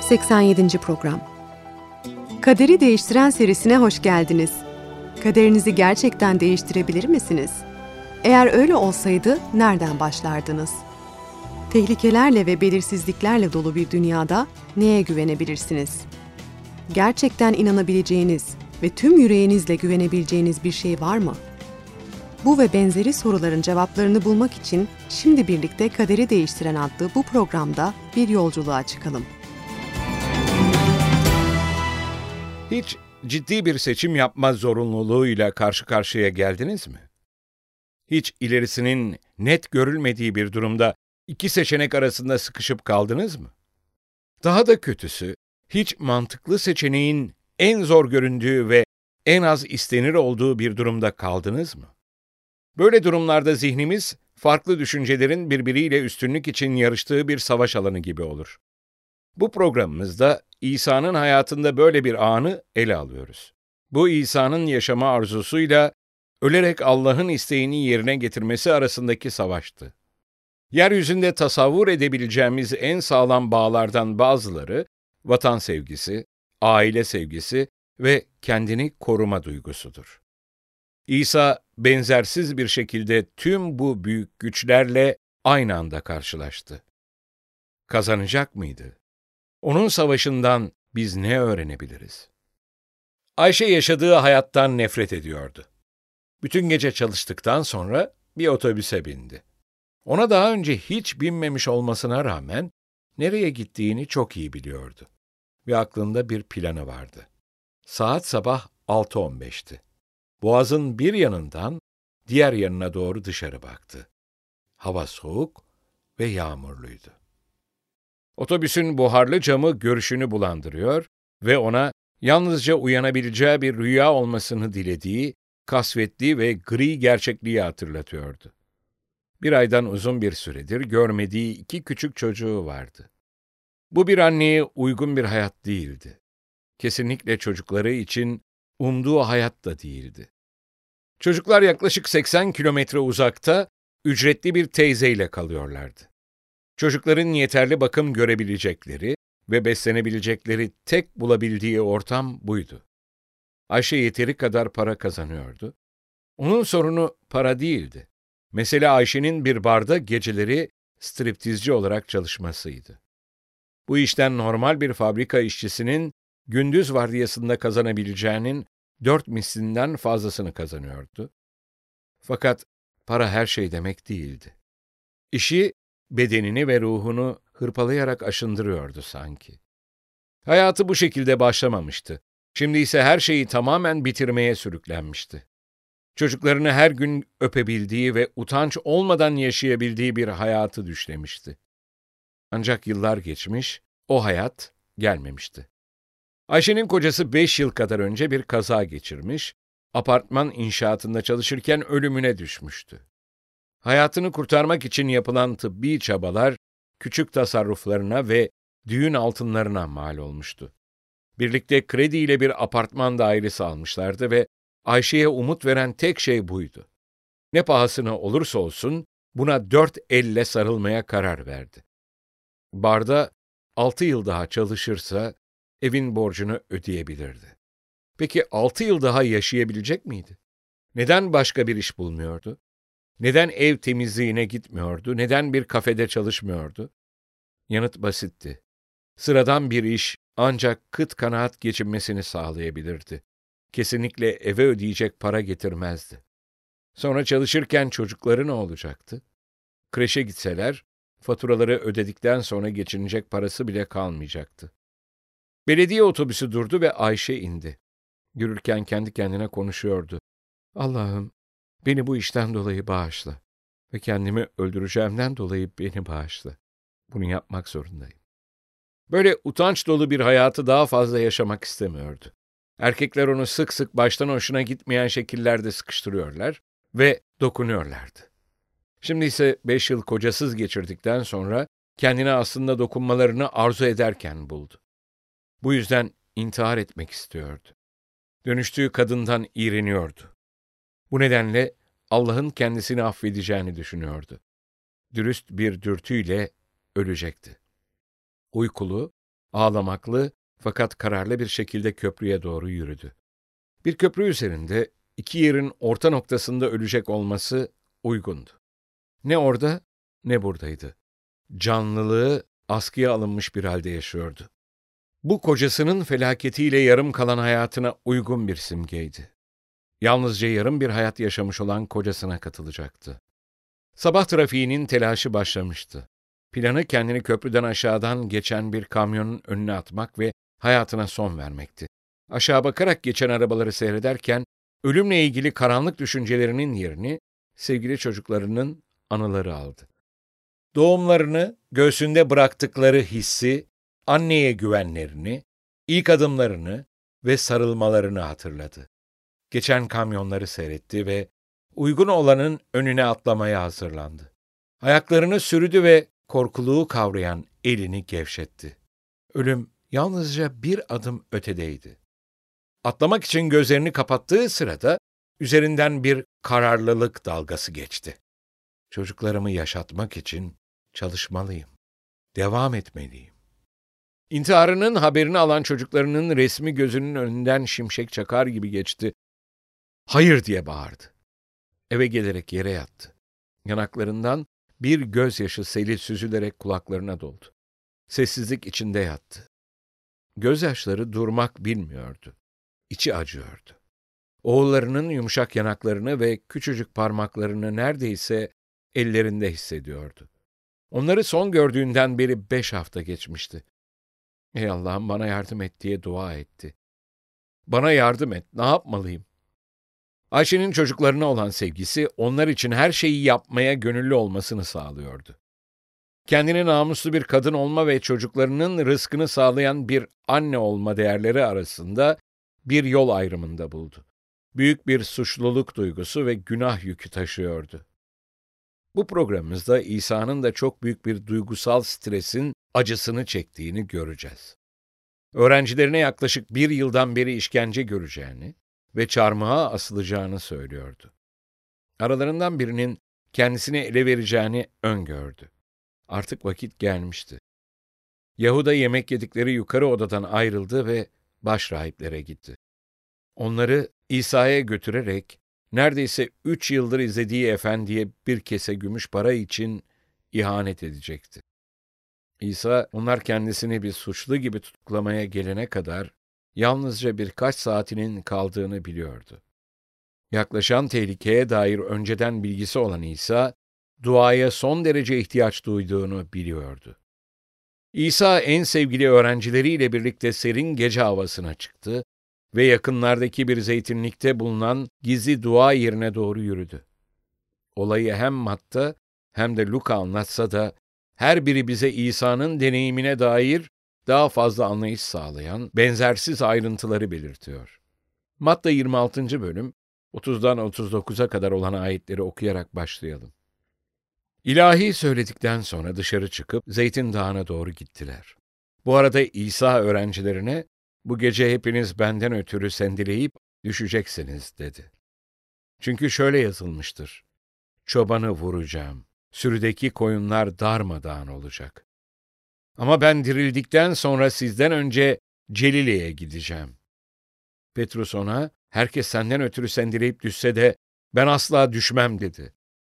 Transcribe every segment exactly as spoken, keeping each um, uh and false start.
seksen yedinci program. Kaderi Değiştiren serisine hoş geldiniz. Kaderinizi gerçekten değiştirebilir misiniz? Eğer öyle olsaydı nereden başlardınız? Tehlikelerle ve belirsizliklerle dolu bir dünyada neye güvenebilirsiniz? Gerçekten inanabileceğiniz ve tüm yüreğinizle güvenebileceğiniz bir şey var mı? Bu ve benzeri soruların cevaplarını bulmak için şimdi birlikte Kaderi Değiştiren adlı bu programda bir yolculuğa çıkalım. Hiç ciddi bir seçim yapma zorunluluğuyla karşı karşıya geldiniz mi? Hiç ilerisinin net görülmediği bir durumda iki seçenek arasında sıkışıp kaldınız mı? Daha da kötüsü, hiç mantıklı seçeneğin en zor göründüğü ve en az istenir olduğu bir durumda kaldınız mı? Böyle durumlarda zihnimiz, farklı düşüncelerin birbiriyle üstünlük için yarıştığı bir savaş alanı gibi olur. Bu programımızda İsa'nın hayatında böyle bir anı ele alıyoruz. Bu İsa'nın yaşama arzusuyla ölerek Allah'ın isteğini yerine getirmesi arasındaki savaştı. Yeryüzünde tasavvur edebileceğimiz en sağlam bağlardan bazıları, vatan sevgisi, aile sevgisi ve kendini koruma duygusudur. İsa, benzersiz bir şekilde tüm bu büyük güçlerle aynı anda karşılaştı. Kazanacak mıydı? Onun savaşından biz ne öğrenebiliriz? Ayşe yaşadığı hayattan nefret ediyordu. Bütün gece çalıştıktan sonra bir otobüse bindi. Ona daha önce hiç binmemiş olmasına rağmen nereye gittiğini çok iyi biliyordu. Ve aklında bir planı vardı. Saat sabah altı on beşti. Boğazın bir yanından diğer yanına doğru dışarı baktı. Hava soğuk ve yağmurluydu. Otobüsün buharlı camı görüşünü bulandırıyor ve ona yalnızca uyanabileceği bir rüya olmasını dilediği, kasvetli ve gri gerçekliği hatırlatıyordu. Bir aydan uzun bir süredir görmediği iki küçük çocuğu vardı. Bu bir anneye uygun bir hayat değildi. Kesinlikle çocukları için umduğu hayat da değildi. Çocuklar yaklaşık seksen kilometre uzakta ücretli bir teyzeyle kalıyorlardı. Çocukların yeterli bakım görebilecekleri ve beslenebilecekleri tek bulabildiği ortam buydu. Ayşe yeteri kadar para kazanıyordu. Onun sorunu para değildi. Mesele Ayşe'nin bir barda geceleri striptizci olarak çalışmasıydı. Bu işten normal bir fabrika işçisinin gündüz vardiyasında kazanabileceğinin dört mislinden fazlasını kazanıyordu. Fakat para her şey demek değildi. İşi, bedenini ve ruhunu hırpalayarak aşındırıyordu sanki. Hayatı bu şekilde başlamamıştı. Şimdi ise her şeyi tamamen bitirmeye sürüklenmişti. Çocuklarını her gün öpebildiği ve utanç olmadan yaşayabildiği bir hayatı düşlemişti. Ancak yıllar geçmiş, o hayat gelmemişti. Ayşe'nin kocası beş yıl kadar önce bir kaza geçirmiş, apartman inşaatında çalışırken ölümüne düşmüştü. Hayatını kurtarmak için yapılan tıbbi çabalar, küçük tasarruflarına ve düğün altınlarına mal olmuştu. Birlikte krediyle bir apartman dairesi almışlardı ve Ayşe'ye umut veren tek şey buydu. Ne pahasına olursa olsun buna dört elle sarılmaya karar verdi. Barda altı yıl daha çalışırsa evin borcunu ödeyebilirdi. Peki altı yıl daha yaşayabilecek miydi? Neden başka bir iş bulmuyordu? Neden ev temizliğine gitmiyordu? Neden bir kafede çalışmıyordu? Yanıt basitti. Sıradan bir iş ancak kıt kanaat geçinmesini sağlayabilirdi. Kesinlikle eve ödeyecek para getirmezdi. Sonra çalışırken çocukları ne olacaktı? Kreşe gitseler, faturaları ödedikten sonra geçinecek parası bile kalmayacaktı. Belediye otobüsü durdu ve Ayşe indi. Yürürken kendi kendine konuşuyordu. Allah'ım, beni bu işten dolayı bağışla ve kendimi öldüreceğimden dolayı beni bağışla. Bunu yapmak zorundayım. Böyle utanç dolu bir hayatı daha fazla yaşamak istemiyordu. Erkekler onu sık sık baştan hoşuna gitmeyen şekillerde sıkıştırıyorlar ve dokunuyorlardı. Şimdi ise beş yıl kocasız geçirdikten sonra kendine aslında dokunmalarını arzu ederken buldu. Bu yüzden intihar etmek istiyordu. Dönüştüğü kadından iğreniyordu. Bu nedenle Allah'ın kendisini affedeceğini düşünüyordu. Dürüst bir dürtüyle ölecekti. Uykulu, Ağlamaklı fakat kararlı bir şekilde köprüye doğru yürüdü. Bir köprü üzerinde iki yerin orta noktasında ölecek olması uygundu. Ne orada ne buradaydı. Canlılığı askıya alınmış bir halde yaşıyordu. Bu kocasının felaketiyle yarım kalan hayatına uygun bir simgeydi. Yalnızca yarım bir hayat yaşamış olan kocasına katılacaktı. Sabah trafiğinin telaşı başlamıştı. Planı kendini köprüden aşağıdan geçen bir kamyonun önüne atmak ve hayatına son vermekti. Aşağı bakarak geçen arabaları seyrederken ölümle ilgili karanlık düşüncelerinin yerini sevgili çocuklarının anıları aldı. Doğumlarını, göğsünde bıraktıkları hissi, anneye güvenlerini, ilk adımlarını ve sarılmalarını hatırladı. Geçen kamyonları seyretti ve uygun olanın önüne atlamaya hazırlandı. Ayaklarını sürüdü ve korkuluğu kavrayan elini gevşetti. Ölüm yalnızca bir adım ötedeydi. Atlamak için gözlerini kapattığı sırada üzerinden bir kararlılık dalgası geçti. Çocuklarımı yaşatmak için çalışmalıyım. Devam etmeliyim. İntiharının haberini alan çocuklarının resmi gözünün önünden şimşek çakar gibi geçti. Hayır diye bağırdı. Eve gelerek yere yattı. Yanaklarından bir gözyaşı seli süzülerek kulaklarına doldu. Sessizlik içinde yattı. Gözyaşları durmak bilmiyordu. İçi acıyordu. Oğullarının yumuşak yanaklarını ve küçücük parmaklarını neredeyse ellerinde hissediyordu. Onları son gördüğünden beri beş hafta geçmişti. Ey Allah'ım bana yardım et diye dua etti. Bana yardım et, ne yapmalıyım? Ayşe'nin çocuklarına olan sevgisi onlar için her şeyi yapmaya gönüllü olmasını sağlıyordu. Kendine namuslu bir kadın olma ve çocuklarının rızkını sağlayan bir anne olma değerleri arasında bir yol ayrımında buldu. Büyük bir suçluluk duygusu ve günah yükü taşıyordu. Bu programımızda İsa'nın da çok büyük bir duygusal stresin acısını çektiğini göreceğiz. Öğrencilerine yaklaşık bir yıldan beri işkence göreceğini ve çarmıha asılacağını söylüyordu. Aralarından birinin kendisini ele vereceğini öngördü. Artık vakit gelmişti. Yahuda yemek yedikleri yukarı odadan ayrıldı ve başrahiplere gitti. Onları İsa'ya götürerek neredeyse üç yıldır izlediği efendiye bir kese gümüş para için ihanet edecekti. İsa, onlar kendisini bir suçlu gibi tutuklamaya gelene kadar yalnızca birkaç saatinin kaldığını biliyordu. Yaklaşan tehlikeye dair önceden bilgisi olan İsa, duaya son derece ihtiyaç duyduğunu biliyordu. İsa en sevgili öğrencileriyle birlikte serin gece havasına çıktı ve yakınlardaki bir zeytinlikte bulunan gizli dua yerine doğru yürüdü. Olayı hem Matta hem de Luka anlatsa da her biri bize İsa'nın deneyimine dair daha fazla anlayış sağlayan benzersiz ayrıntıları belirtiyor. Matta yirmi altıncı bölüm, otuzdan otuz dokuza kadar olan ayetleri okuyarak başlayalım. İlahi söyledikten sonra dışarı çıkıp Zeytin Dağı'na doğru gittiler. Bu arada İsa öğrencilerine, "Bu gece hepiniz benden ötürü sendeleyip düşeceksiniz," dedi. Çünkü şöyle yazılmıştır: "Çobanı vuracağım, sürüdeki koyunlar darmadağın olacak. Ama ben dirildikten sonra sizden önce Celile'ye gideceğim." Petrus ona, "Herkes senden ötürü sendeleyip düşse de ben asla düşmem," dedi.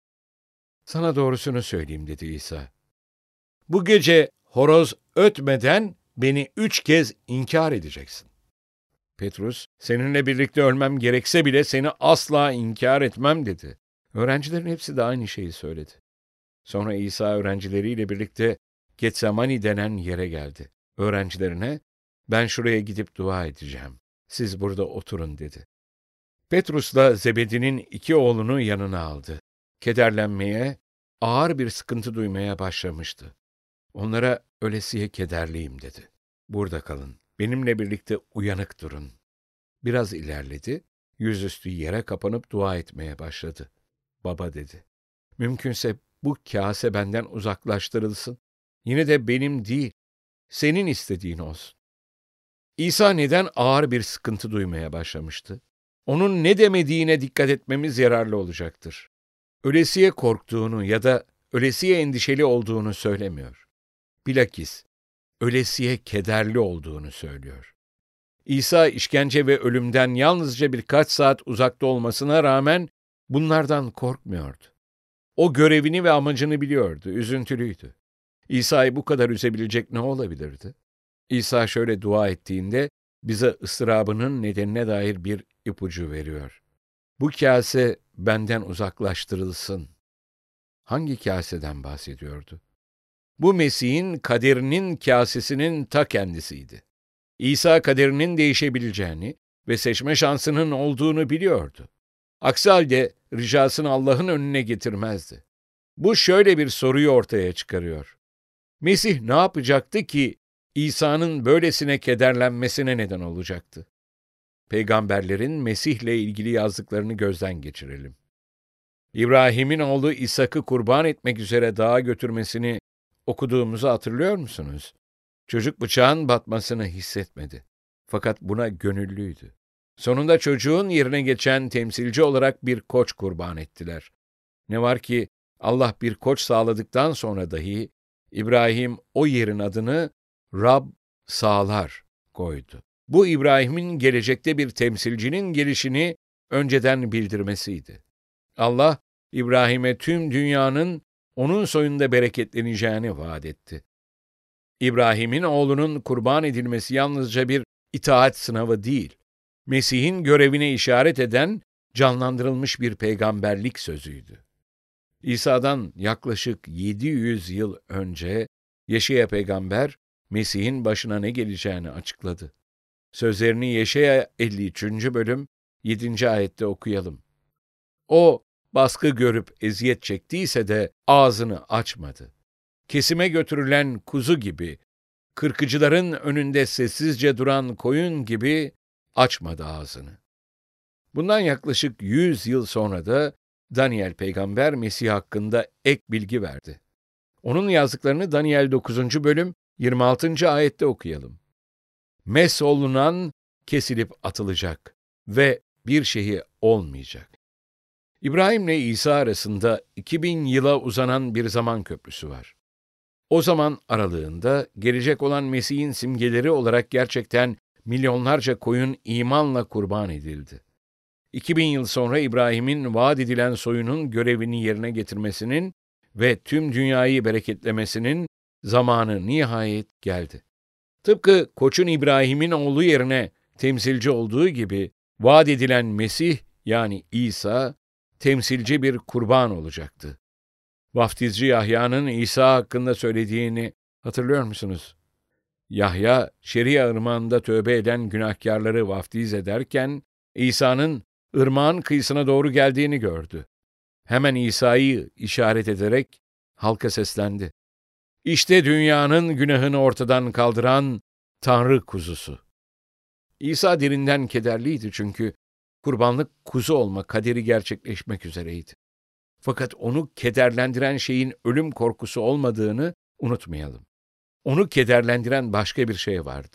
"Sana doğrusunu söyleyeyim," dedi İsa. "Bu gece horoz ötmeden beni üç kez inkar edeceksin." Petrus, "Seninle birlikte ölmem gerekse bile seni asla inkar etmem," dedi. Öğrencilerin hepsi de aynı şeyi söyledi. Sonra İsa öğrencileriyle birlikte Getsemani denen yere geldi. Öğrencilerine, "Ben şuraya gidip dua edeceğim. Siz burada oturun," dedi. Petrus'la Zebedi'nin iki oğlunu yanına aldı. Kederlenmeye, ağır bir sıkıntı duymaya başlamıştı. Onlara, "Ölesiye kederliyim," dedi. "Burada kalın, benimle birlikte uyanık durun." Biraz ilerledi, yüzüstü yere kapanıp dua etmeye başladı. "Baba," dedi, "mümkünse bu kâse benden uzaklaştırılsın. Yine de benim değil, senin istediğin olsun." İsa neden ağır bir sıkıntı duymaya başlamıştı? Onun ne demediğine dikkat etmemiz yararlı olacaktır. Ölesiye korktuğunu ya da ölesiye endişeli olduğunu söylemiyor. Bilakis, ölesiye kederli olduğunu söylüyor. İsa işkence ve ölümden yalnızca birkaç saat uzakta olmasına rağmen bunlardan korkmuyordu. O görevini ve amacını biliyordu, üzüntülüydü. İsa'yı bu kadar üzebilecek ne olabilirdi? İsa şöyle dua ettiğinde bize ıstırabının nedenine dair bir ipucu veriyor. Bu kase benden uzaklaştırılsın. Hangi kaseden bahsediyordu? Bu Mesih'in kaderinin kasesinin ta kendisiydi. İsa kaderinin değişebileceğini ve seçme şansının olduğunu biliyordu. Aksi halde ricasını Allah'ın önüne getirmezdi. Bu şöyle bir soruyu ortaya çıkarıyor. Mesih ne yapacaktı ki İsa'nın böylesine kederlenmesine neden olacaktı? Peygamberlerin Mesih'le ilgili yazdıklarını gözden geçirelim. İbrahim'in oğlu İshak'ı kurban etmek üzere dağa götürmesini okuduğumuzu hatırlıyor musunuz? Çocuk bıçağın batmasını hissetmedi. Fakat buna gönüllüydü. Sonunda çocuğun yerine geçen temsilci olarak bir koç kurban ettiler. Ne var ki Allah bir koç sağladıktan sonra dahi İbrahim o yerin adını Rab sağlar koydu. Bu İbrahim'in gelecekte bir temsilcinin gelişini önceden bildirmesiydi. Allah İbrahim'e tüm dünyanın onun soyunda bereketleneceğini vaat etti. İbrahim'in oğlunun kurban edilmesi yalnızca bir itaat sınavı değil, Mesih'in görevine işaret eden canlandırılmış bir peygamberlik sözüydü. İsa'dan yaklaşık yedi yüz yıl önce Yeşaya peygamber Mesih'in başına ne geleceğini açıkladı. Sözlerini Yeşaya elli üçüncü bölüm yedinci ayette okuyalım. O baskı görüp eziyet çektiyse de ağzını açmadı. Kesime götürülen kuzu gibi, kırkıcıların önünde sessizce duran koyun gibi açmadı ağzını. Bundan yaklaşık yüz yıl sonra da Daniel peygamber Mesih hakkında ek bilgi verdi. Onun yazdıklarını Daniel dokuzuncu bölüm yirmi altıncı ayette okuyalım. Mesolunan kesilip atılacak ve bir şeyi olmayacak. İbrahim'le İsa arasında iki bin yıla uzanan bir zaman köprüsü var. O zaman aralığında gelecek olan Mesih'in simgeleri olarak gerçekten milyonlarca koyun imanla kurban edildi. iki bin yıl sonra İbrahim'in vaat edilen soyunun görevini yerine getirmesinin ve tüm dünyayı bereketlemesinin zamanı nihayet geldi. Tıpkı koçun İbrahim'in oğlu yerine temsilci olduğu gibi vaat edilen Mesih yani İsa temsilci bir kurban olacaktı. Vaftizci Yahya'nın İsa hakkında söylediğini hatırlıyor musunuz? Yahya, Şeria ırmağında tövbe eden günahkarları vaftiz ederken, İsa'nın ırmağın kıyısına doğru geldiğini gördü. Hemen İsa'yı işaret ederek halka seslendi. İşte dünyanın günahını ortadan kaldıran Tanrı kuzusu. İsa derinden kederliydi çünkü kurbanlık kuzu olma kaderi gerçekleşmek üzereydi. Fakat onu kederlendiren şeyin ölüm korkusu olmadığını unutmayalım. Onu kederlendiren başka bir şey vardı.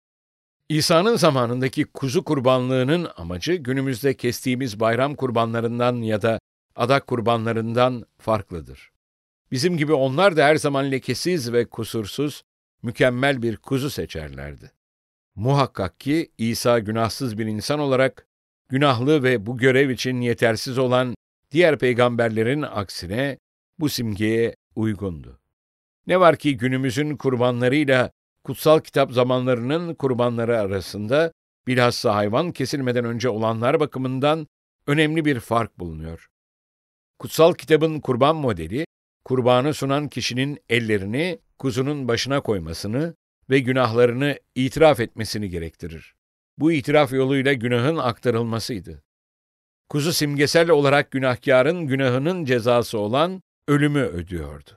İsa'nın zamanındaki kuzu kurbanlığının amacı günümüzde kestiğimiz bayram kurbanlarından ya da adak kurbanlarından farklıdır. Bizim gibi onlar da her zaman lekesiz ve kusursuz, mükemmel bir kuzu seçerlerdi. Muhakkak ki İsa günahsız bir insan olarak, günahlı ve bu görev için yetersiz olan diğer peygamberlerin aksine bu simgeye uygundu. Ne var ki günümüzün kurbanlarıyla kutsal kitap zamanlarının kurbanları arasında bilhassa hayvan kesilmeden önce olanlar bakımından önemli bir fark bulunuyor. Kutsal kitabın kurban modeli, kurbanı sunan kişinin ellerini kuzunun başına koymasını ve günahlarını itiraf etmesini gerektirir. Bu itiraf yoluyla günahın aktarılmasıydı. Kuzu simgesel olarak günahkarın günahının cezası olan ölümü ödüyordu.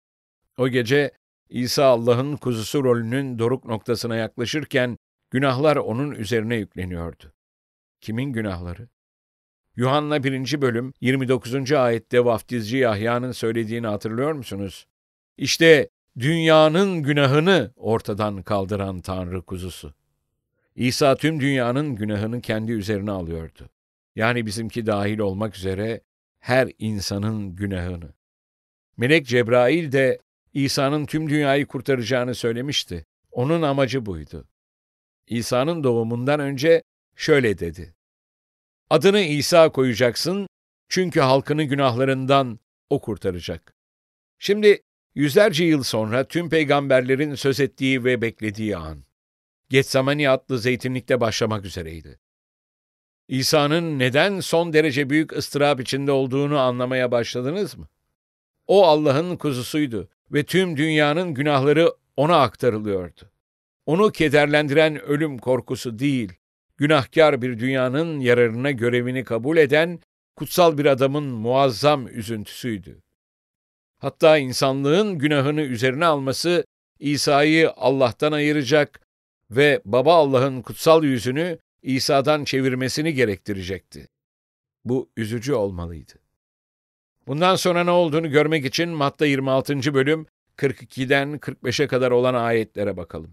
O gece İsa Allah'ın kuzusu rolünün doruk noktasına yaklaşırken günahlar onun üzerine yükleniyordu. Kimin günahları? Yuhanna birinci bölüm yirmi dokuzuncu ayette vaftizci Yahya'nın söylediğini hatırlıyor musunuz? İşte dünyanın günahını ortadan kaldıran Tanrı kuzusu. İsa tüm dünyanın günahını kendi üzerine alıyordu. Yani bizimki dahil olmak üzere her insanın günahını. Melek Cebrail de İsa'nın tüm dünyayı kurtaracağını söylemişti. Onun amacı buydu. İsa'nın doğumundan önce şöyle dedi: "Adını İsa koyacaksın, çünkü halkını günahlarından o kurtaracak." Şimdi yüzlerce yıl sonra tüm peygamberlerin söz ettiği ve beklediği an, Getsemani adlı zeytinlikte başlamak üzereydi. İsa'nın neden son derece büyük ıstırap içinde olduğunu anlamaya başladınız mı? O Allah'ın kuzusuydu ve tüm dünyanın günahları ona aktarılıyordu. Onu kederlendiren ölüm korkusu değil, günahkar bir dünyanın yararına görevini kabul eden kutsal bir adamın muazzam üzüntüsüydü. Hatta insanlığın günahını üzerine alması İsa'yı Allah'tan ayıracak ve Baba Allah'ın kutsal yüzünü İsa'dan çevirmesini gerektirecekti. Bu üzücü olmalıydı. Bundan sonra ne olduğunu görmek için Matta yirmi altıncı bölüm kırk ikiden kırk beşe kadar olan ayetlere bakalım.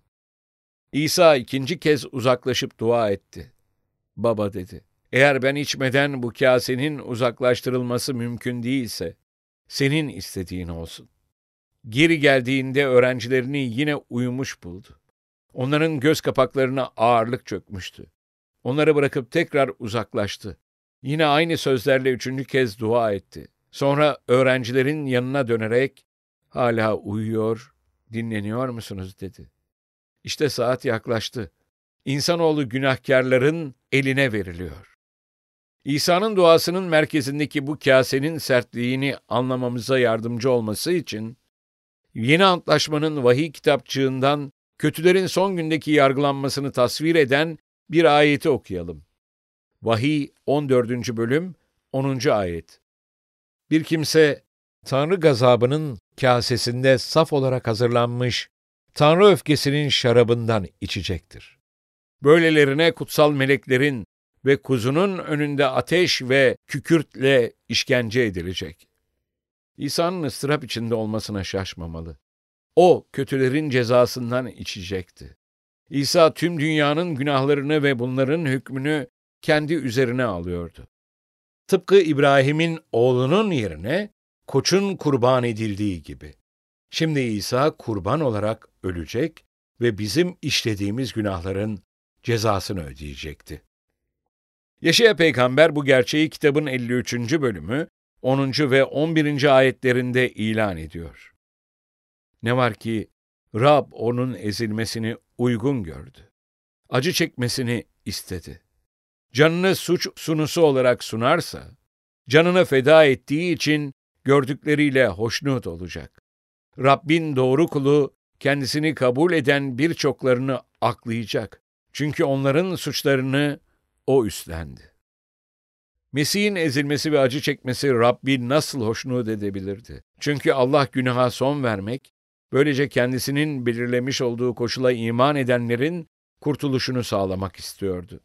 İsa ikinci kez uzaklaşıp dua etti. "Baba," dedi, "eğer ben içmeden bu kasenin uzaklaştırılması mümkün değilse, senin istediğin olsun." Geri geldiğinde öğrencilerini yine uyumuş buldu. Onların göz kapaklarına ağırlık çökmüştü. Onları bırakıp tekrar uzaklaştı. Yine aynı sözlerle üçüncü kez dua etti. Sonra öğrencilerin yanına dönerek, "Hala uyuyor, dinleniyor musunuz?" dedi. İşte saat yaklaştı. İnsanoğlu günahkarların eline veriliyor. İsa'nın duasının merkezindeki bu kasenin sertliğini anlamamıza yardımcı olması için, Yeni Antlaşmanın vahiy kitapçığından kötülerin son gündeki yargılanmasını tasvir eden bir ayeti okuyalım. Vahiy on dördüncü bölüm onuncu ayet. "Bir kimse Tanrı gazabının kasesinde saf olarak hazırlanmış Tanrı öfkesinin şarabından içecektir. Böylelerine kutsal meleklerin ve kuzunun önünde ateş ve kükürtle işkence edilecek." İsa'nın ıstırap içinde olmasına şaşmamalı. O, kötülerin cezasından içecekti. İsa tüm dünyanın günahlarını ve bunların hükmünü kendi üzerine alıyordu. Tıpkı İbrahim'in oğlunun yerine koçun kurban edildiği gibi. Şimdi İsa kurban olarak ölecek ve bizim işlediğimiz günahların cezasını ödeyecekti. Yeşaya peygamber bu gerçeği kitabın elli üçüncü bölümü onuncu ve on birinci ayetlerinde ilan ediyor. Ne var ki Rab onun ezilmesini uygun gördü. Acı çekmesini istedi. Canını suç sunusu olarak sunarsa, canını feda ettiği için gördükleriyle hoşnut olacak. Rabbin doğru kulu kendisini kabul eden birçoklarını aklayacak. Çünkü onların suçlarını o üstlendi. Mesih'in ezilmesi ve acı çekmesi Rabbi nasıl hoşnut edebilirdi? Çünkü Allah günaha son vermek, böylece kendisinin belirlemiş olduğu koşula iman edenlerin kurtuluşunu sağlamak istiyordu.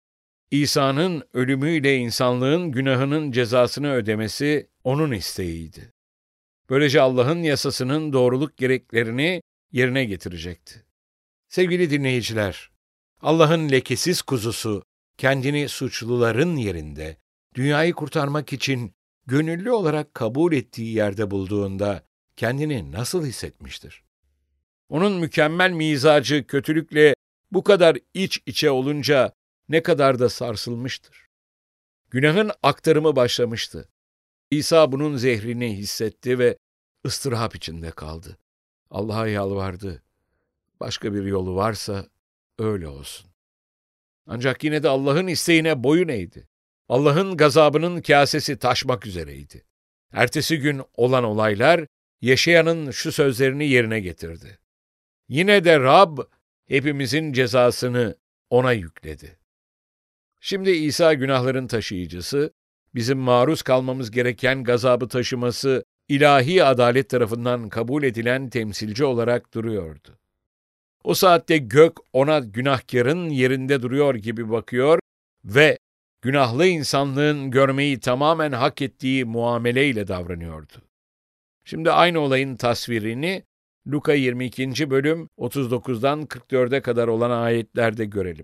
İsa'nın ölümüyle insanlığın günahının cezasını ödemesi onun isteğiydi. Böylece Allah'ın yasasının doğruluk gereklerini yerine getirecekti. Sevgili dinleyiciler, Allah'ın lekesiz kuzusu kendini suçluların yerinde dünyayı kurtarmak için gönüllü olarak kabul ettiği yerde bulduğunda kendini nasıl hissetmiştir? Onun mükemmel mizacı kötülükle bu kadar iç içe olunca ne kadar da sarsılmıştır. Günahın aktarımı başlamıştı. İsa bunun zehrini hissetti ve ıstırap içinde kaldı. Allah'a yalvardı. Başka bir yolu varsa öyle olsun. Ancak yine de Allah'ın isteğine boyun eğdi. Allah'ın gazabının kasesi taşmak üzereydi. Ertesi gün olan olaylar Yeşaya'nın şu sözlerini yerine getirdi. Yine de Rab hepimizin cezasını ona yükledi. Şimdi İsa günahların taşıyıcısı, bizim maruz kalmamız gereken gazabı taşıması ilahi adalet tarafından kabul edilen temsilci olarak duruyordu. O saatte gök ona günahkarın yerinde duruyor gibi bakıyor ve günahlı insanlığın görmeyi tamamen hak ettiği muameleyle davranıyordu. Şimdi aynı olayın tasvirini Luka yirmi ikinci bölüm otuz dokuzdan kırk dörde kadar olan ayetlerde görelim.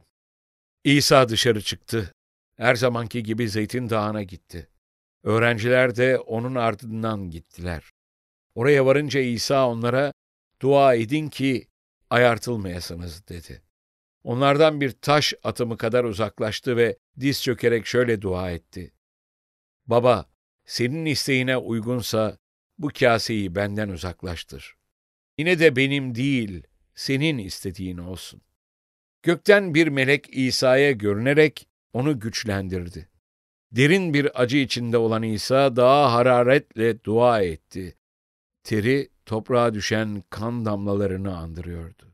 İsa dışarı çıktı. Her zamanki gibi Zeytin Dağı'na gitti. Öğrenciler de onun ardından gittiler. Oraya varınca İsa onlara, "Dua edin ki ayartılmayasınız dedi. Onlardan bir taş atımı kadar uzaklaştı ve diz çökerek şöyle dua etti. Baba, senin isteğine uygunsa bu kaseyi benden uzaklaştır. Yine de benim değil, senin istediğin olsun. Gökten bir melek İsa'ya görünerek onu güçlendirdi. Derin bir acı içinde olan İsa daha hararetle dua etti. Teri toprağa düşen kan damlalarını andırıyordu.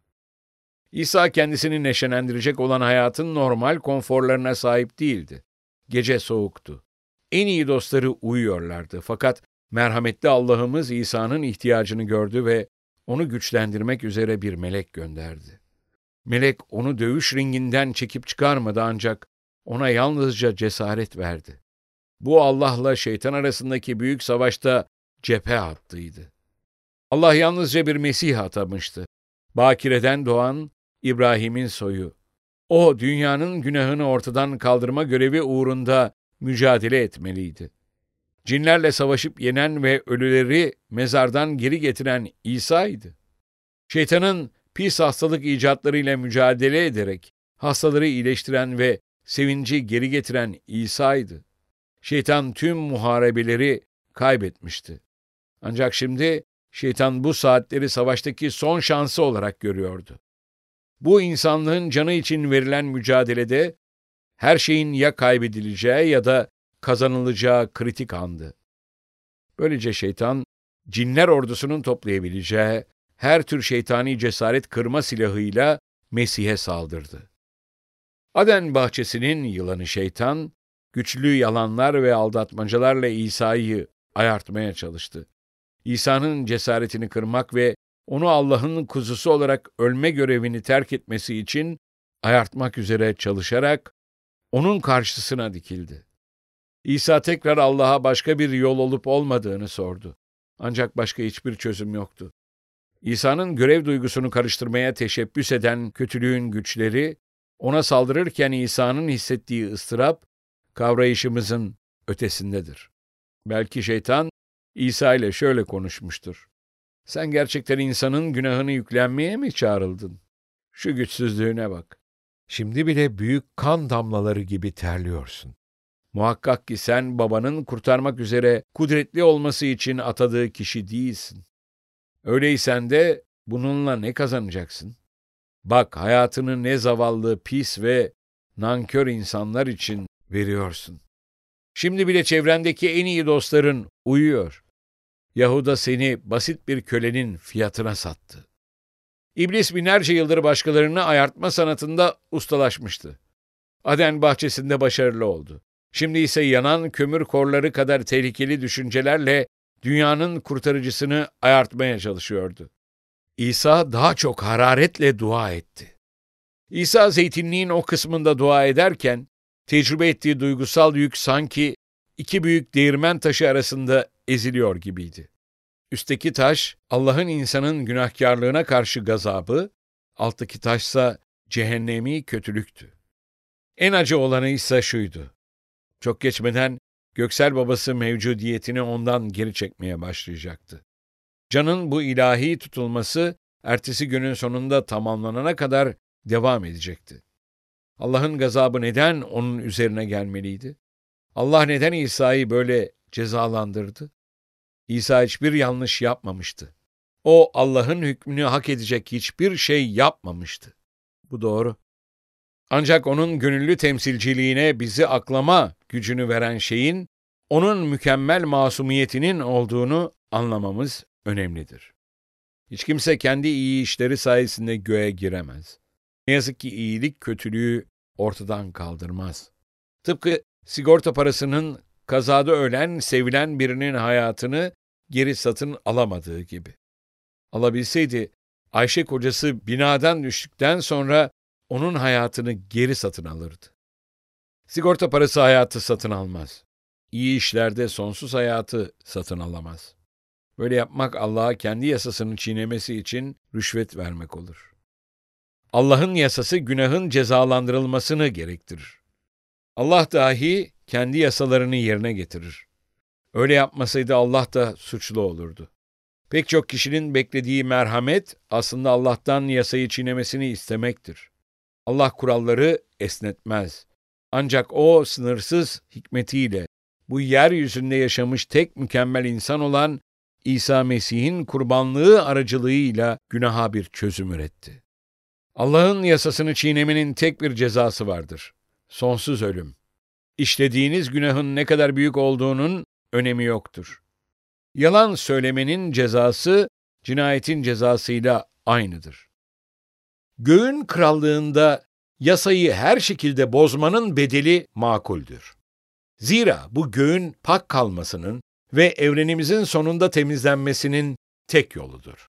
İsa kendisini neşelendirecek olan hayatın normal konforlarına sahip değildi. Gece soğuktu. En iyi dostları uyuyorlardı. Fakat merhametli Allah'ımız İsa'nın ihtiyacını gördü ve onu güçlendirmek üzere bir melek gönderdi. Melek onu dövüş ringinden çekip çıkarmadı ancak ona yalnızca cesaret verdi. Bu Allah'la şeytan arasındaki büyük savaşta cephe hattıydı. Allah yalnızca bir Mesih atamıştı. Bakireden doğan İbrahim'in soyu. O dünyanın günahını ortadan kaldırma görevi uğrunda mücadele etmeliydi. Cinlerle savaşıp yenen ve ölüleri mezardan geri getiren İsa'ydı. Şeytanın pis hastalık icatlarıyla mücadele ederek hastaları iyileştiren ve sevinci geri getiren İsa'ydı. Şeytan tüm muharebeleri kaybetmişti. Ancak şimdi şeytan bu saatleri savaştaki son şansı olarak görüyordu. Bu insanlığın canı için verilen mücadelede her şeyin ya kaybedileceği ya da kazanılacağı kritik andı. Böylece şeytan, cinler ordusunun toplayabileceği her tür şeytani cesaret kırma silahıyla Mesih'e saldırdı. Aden bahçesinin yılanı şeytan, güçlü yalanlar ve aldatmacalarla İsa'yı ayartmaya çalıştı. İsa'nın cesaretini kırmak ve onu Allah'ın kuzusu olarak ölme görevini terk etmesi için ayartmak üzere çalışarak onun karşısına dikildi. İsa tekrar Allah'a başka bir yol olup olmadığını sordu. Ancak başka hiçbir çözüm yoktu. İsa'nın görev duygusunu karıştırmaya teşebbüs eden kötülüğün güçleri, ona saldırırken İsa'nın hissettiği ıstırap, kavrayışımızın ötesindedir. Belki şeytan, İsa ile şöyle konuşmuştur. Sen gerçekten insanın günahını yüklenmeye mi çağrıldın? Şu güçsüzlüğüne bak. Şimdi bile büyük kan damlaları gibi terliyorsun. Muhakkak ki sen babanın kurtarmak üzere kudretli olması için atadığı kişi değilsin. Öyleysen de bununla ne kazanacaksın? Bak hayatını ne zavallı, pis ve nankör insanlar için veriyorsun. Şimdi bile çevrendeki en iyi dostların uyuyor. Yahuda seni basit bir kölenin fiyatına sattı. İblis binlerce yıldır başkalarını ayartma sanatında ustalaşmıştı. Aden bahçesinde başarılı oldu. Şimdi ise yanan kömür korları kadar tehlikeli düşüncelerle dünyanın kurtarıcısını ayartmaya çalışıyordu. İsa daha çok hararetle dua etti. İsa zeytinliğin o kısmında dua ederken, tecrübe ettiği duygusal yük sanki iki büyük değirmen taşı arasında eziliyor gibiydi. Üstteki taş, Allah'ın insanın günahkarlığına karşı gazabı, alttaki taşsa cehennemi kötülüktü. En acı olanı ise şuydu. Çok geçmeden göksel babası mevcudiyetini ondan geri çekmeye başlayacaktı. Canın bu ilahi tutulması, ertesi günün sonunda tamamlanana kadar devam edecekti. Allah'ın gazabı neden onun üzerine gelmeliydi? Allah neden İsa'yı böyle cezalandırdı? İsa hiçbir yanlış yapmamıştı. O Allah'ın hükmünü hak edecek hiçbir şey yapmamıştı. Bu doğru. Ancak onun gönüllü temsilciliğine bizi aklama gücünü veren şeyin, onun mükemmel masumiyetinin olduğunu anlamamız önemlidir. Hiç kimse kendi iyi işleri sayesinde göğe giremez. Ne yazık ki iyilik kötülüğü ortadan kaldırmaz. Tıpkı sigorta parasının kazada ölen, sevilen birinin hayatını geri satın alamadığı gibi. Alabilseydi, Ayşe kocası binadan düştükten sonra onun hayatını geri satın alırdı. Sigorta parası hayatı satın almaz. İyi işlerde sonsuz hayatı satın alamaz. Böyle yapmak Allah'a kendi yasasını çiğnemesi için rüşvet vermek olur. Allah'ın yasası günahın cezalandırılmasını gerektirir. Allah dahi kendi yasalarını yerine getirir. Öyle yapmasaydı Allah da suçlu olurdu. Pek çok kişinin beklediği merhamet aslında Allah'tan yasayı çiğnemesini istemektir. Allah kuralları esnetmez. Ancak o sınırsız hikmetiyle bu yeryüzünde yaşamış tek mükemmel insan olan İsa Mesih'in kurbanlığı aracılığıyla günaha bir çözüm üretti. Allah'ın yasasını çiğnemenin tek bir cezası vardır: sonsuz ölüm. İşlediğiniz günahın ne kadar büyük olduğunun önemi yoktur. Yalan söylemenin cezası, cinayetin cezasıyla aynıdır. Göğün krallığında yasayı her şekilde bozmanın bedeli makuldür. Zira bu göğün pak kalmasının ve evrenimizin sonunda temizlenmesinin tek yoludur.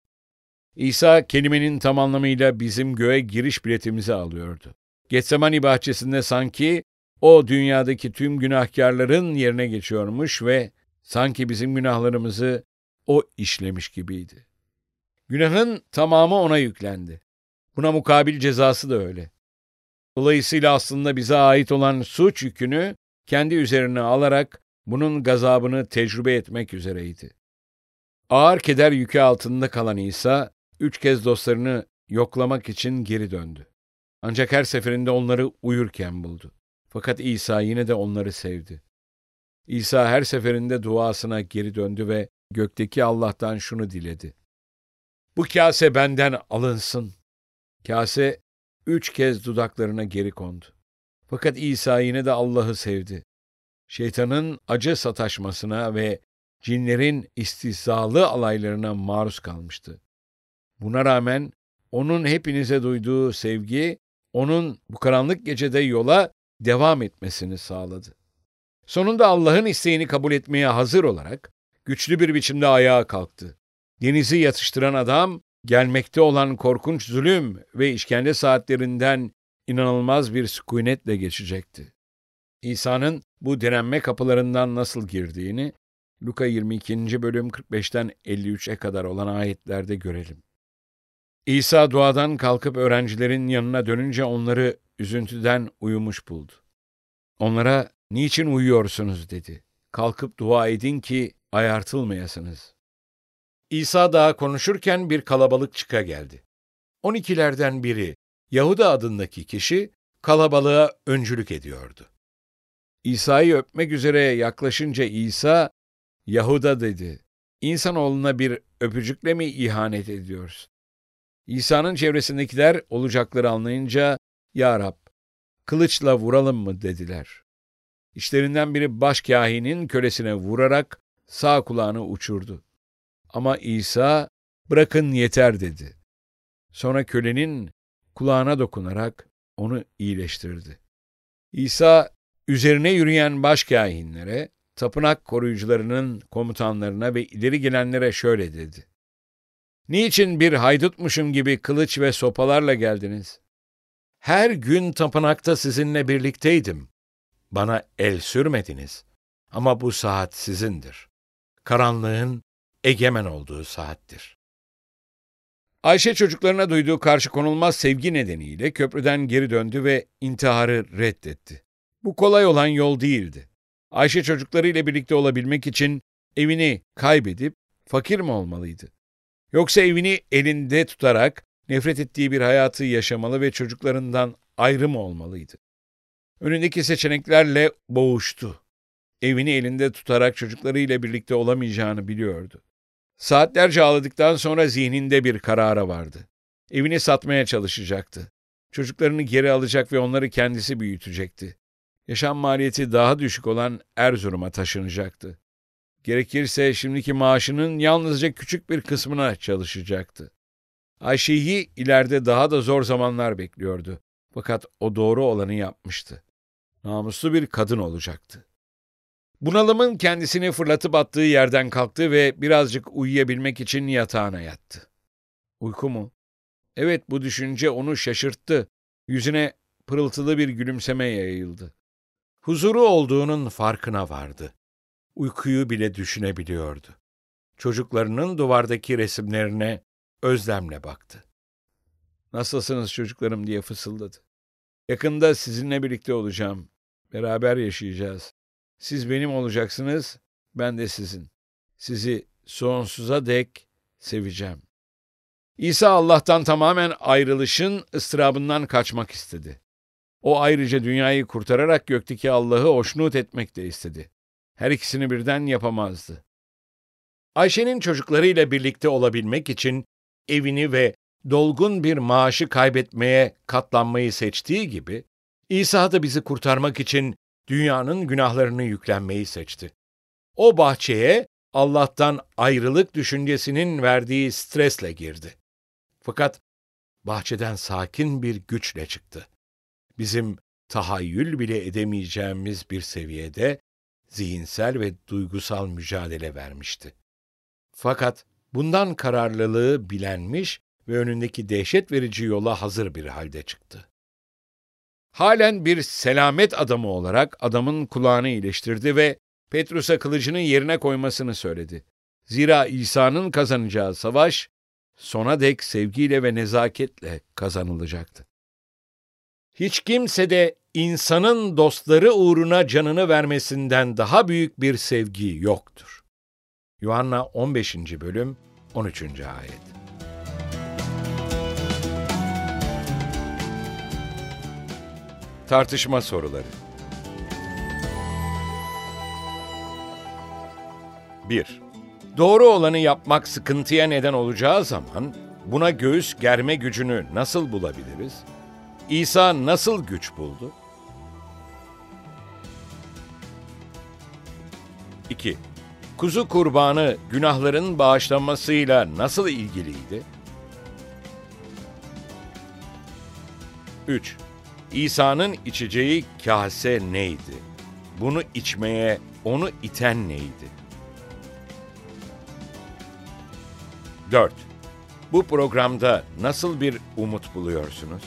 İsa kelimenin tam anlamıyla bizim göğe giriş biletimizi alıyordu. Getsemani bahçesinde sanki o dünyadaki tüm günahkarların yerine geçiyormuş ve sanki bizim günahlarımızı o işlemiş gibiydi. Günahın tamamı ona yüklendi. Buna mukabil cezası da öyle. Dolayısıyla aslında bize ait olan suç yükünü kendi üzerine alarak bunun gazabını tecrübe etmek üzereydi. Ağır keder yükü altında kalan İsa, üç kez dostlarını yoklamak için geri döndü. Ancak her seferinde onları uyurken buldu. Fakat İsa yine de onları sevdi. İsa her seferinde duasına geri döndü ve gökteki Allah'tan şunu diledi: "Bu kase benden alınsın." Kase üç kez dudaklarına geri kondu. Fakat İsa yine de Allah'ı sevdi. Şeytanın acı sataşmasına ve cinlerin istihzalı alaylarına maruz kalmıştı. Buna rağmen onun hepinize duyduğu sevgi, onun bu karanlık gecede yola devam etmesini sağladı. Sonunda Allah'ın isteğini kabul etmeye hazır olarak güçlü bir biçimde ayağa kalktı. Denizi yatıştıran adam, gelmekte olan korkunç zulüm ve işkence saatlerinden inanılmaz bir sükunetle geçecekti. İsa'nın bu direnme kapılarından nasıl girdiğini Luka yirmi ikinci bölüm kırk beşten elli üçe kadar olan ayetlerde görelim. İsa duadan kalkıp öğrencilerin yanına dönünce onları üzüntüden uyumuş buldu. Onlara "Niçin uyuyorsunuz?" dedi. "Kalkıp dua edin ki ayartılmayasınız." İsa daha konuşurken bir kalabalık çıka geldi. On ikilerden biri, Yahuda adındaki kişi, kalabalığa öncülük ediyordu. İsa'yı öpmek üzere yaklaşınca İsa, "Yahuda," dedi, "İnsanoğluna bir öpücükle mi ihanet ediyorsun?" İsa'nın çevresindekiler olacakları anlayınca, "Ya Rab, kılıçla vuralım mı?" dediler. İşlerinden biri başkâhinin kölesine vurarak sağ kulağını uçurdu. Ama İsa, "Bırakın yeter," dedi. Sonra kölenin kulağına dokunarak onu iyileştirdi. İsa, üzerine yürüyen başkâhinlere, tapınak koruyucularının komutanlarına ve ileri gelenlere şöyle dedi: "Niçin bir haydutmuşum gibi kılıç ve sopalarla geldiniz? Her gün tapınakta sizinle birlikteydim. Bana el sürmediniz. Ama bu saat sizindir. Karanlığın egemen olduğu saattir." Ayşe çocuklarına duyduğu karşı konulmaz sevgi nedeniyle köprüden geri döndü ve intiharı reddetti. Bu kolay olan yol değildi. Ayşe çocuklarıyla birlikte olabilmek için evini kaybedip fakir mi olmalıydı? Yoksa evini elinde tutarak nefret ettiği bir hayatı yaşamalı ve çocuklarından ayrı mı olmalıydı? Önündeki seçeneklerle boğuştu. Evini elinde tutarak çocuklarıyla birlikte olamayacağını biliyordu. Saatlerce ağladıktan sonra zihninde bir karara vardı. Evini satmaya çalışacaktı. Çocuklarını geri alacak ve onları kendisi büyütecekti. Yaşam maliyeti daha düşük olan Erzurum'a taşınacaktı. Gerekirse şimdiki maaşının yalnızca küçük bir kısmına çalışacaktı. Ayşe'yi ileride daha da zor zamanlar bekliyordu. Fakat o doğru olanı yapmıştı. Namuslu bir kadın olacaktı. Bunalımın kendisini fırlatıp attığı yerden kalktı ve birazcık uyuyabilmek için yatağına yattı. Uyku mu? Evet, bu düşünce onu şaşırttı. Yüzüne pırıltılı bir gülümseme yayıldı. Huzuru olduğunun farkına vardı. Uykuyu bile düşünebiliyordu. Çocuklarının duvardaki resimlerine özlemle baktı. "Nasılsınız çocuklarım?" diye fısıldadı. "Yakında sizinle birlikte olacağım. Beraber yaşayacağız. Siz benim olacaksınız, ben de sizin. Sizi sonsuza dek seveceğim. İsa Allah'tan tamamen ayrılışın ıstırabından kaçmak istedi. O ayrıca dünyayı kurtararak gökteki Allah'ı hoşnut etmek de istedi. Her ikisini birden yapamazdı. Ayşe'nin çocuklarıyla birlikte olabilmek için evini ve dolgun bir maaşı kaybetmeye katlanmayı seçtiği gibi, İsa da bizi kurtarmak için dünyanın günahlarını yüklenmeyi seçti. O bahçeye Allah'tan ayrılık düşüncesinin verdiği stresle girdi. Fakat bahçeden sakin bir güçle çıktı. Bizim tahayyül bile edemeyeceğimiz bir seviyede zihinsel ve duygusal mücadele vermişti. Fakat bundan kararlılığı bilenmiş ve önündeki dehşet verici yola hazır bir halde çıktı. Halen bir selamet adamı olarak adamın kulağını iyileştirdi ve Petrus'a kılıcını yerine koymasını söyledi. Zira İsa'nın kazanacağı savaş sona dek sevgiyle ve nezaketle kazanılacaktı. Hiç kimse de insanın dostları uğruna canını vermesinden daha büyük bir sevgi yoktur. Yuhanna on beşinci bölüm on üçüncü ayet. Tartışma soruları. bir. Doğru olanı yapmak sıkıntıya neden olacağı zaman buna göğüs germe gücünü nasıl bulabiliriz? İsa nasıl güç buldu? iki. Kuzu kurbanı günahların bağışlanmasıyla nasıl ilgiliydi? üç. İsa'nın içeceği kase neydi? Bunu içmeye onu iten neydi? dört. Bu programda nasıl bir umut buluyorsunuz?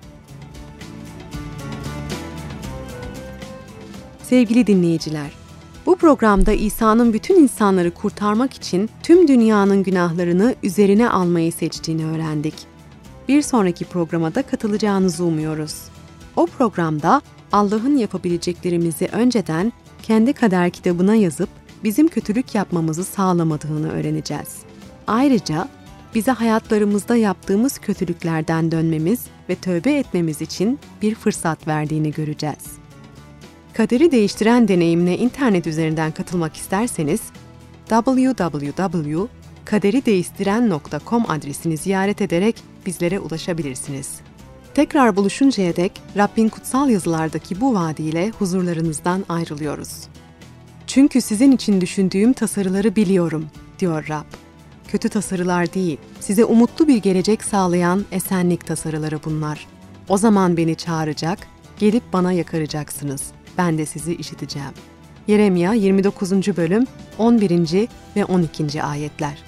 Sevgili dinleyiciler, bu programda İsa'nın bütün insanları kurtarmak için tüm dünyanın günahlarını üzerine almayı seçtiğini öğrendik. Bir sonraki programa da katılacağınızı umuyoruz. O programda Allah'ın yapabileceklerimizi önceden kendi kader kitabına yazıp bizim kötülük yapmamızı sağlamadığını öğreneceğiz. Ayrıca bize hayatlarımızda yaptığımız kötülüklerden dönmemiz ve tövbe etmemiz için bir fırsat verdiğini göreceğiz. Kaderi değiştiren deneyimine internet üzerinden katılmak isterseniz double-u double-u double-u nokta kaderi değiştiren nokta com adresini ziyaret ederek bizlere ulaşabilirsiniz. Tekrar buluşuncaya dek Rabbin kutsal yazılardaki bu vaadiyle huzurlarınızdan ayrılıyoruz. Çünkü sizin için düşündüğüm tasarıları biliyorum, diyor Rab. Kötü tasarılar değil, size umutlu bir gelecek sağlayan esenlik tasarıları bunlar. O zaman beni çağıracak, gelip bana yakaracaksınız. Ben de sizi işiteceğim. Yeremya yirmi dokuzuncu bölüm on birinci ve on ikinci ayetler.